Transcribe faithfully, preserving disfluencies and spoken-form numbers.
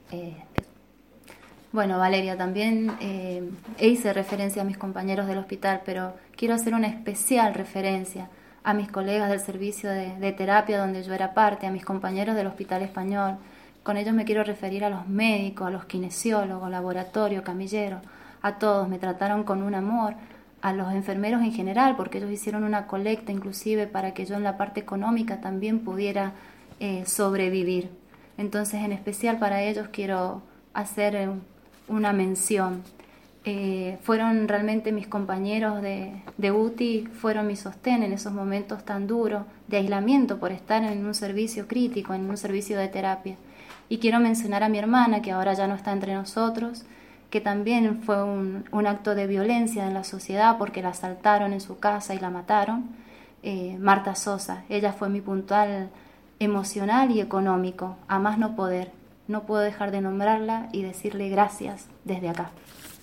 Eh, bueno, Valeria, también eh, hice referencia a mis compañeros del hospital, pero quiero hacer una especial referencia a mis colegas del servicio de, de terapia donde yo era parte, a mis compañeros del Hospital Español. Con ellos me quiero referir a los médicos, a los kinesiólogos, laboratorio, camilleros, a todos. Me trataron con un amor, a los enfermeros en general, porque ellos hicieron una colecta inclusive para que yo en la parte económica también pudiera eh, sobrevivir. Entonces, en especial para ellos quiero hacer eh, una mención. Eh, fueron realmente mis compañeros de, de U T I, fueron mi sostén en esos momentos tan duros de aislamiento por estar en un servicio crítico, en un servicio de terapia. Y quiero mencionar a mi hermana, que ahora ya no está entre nosotros, que también fue un, un acto de violencia en la sociedad porque la asaltaron en su casa y la mataron. eh, Marta Sosa, ella fue mi puntal emocional y económico, a más no poder. No puedo dejar de nombrarla y decirle gracias desde acá.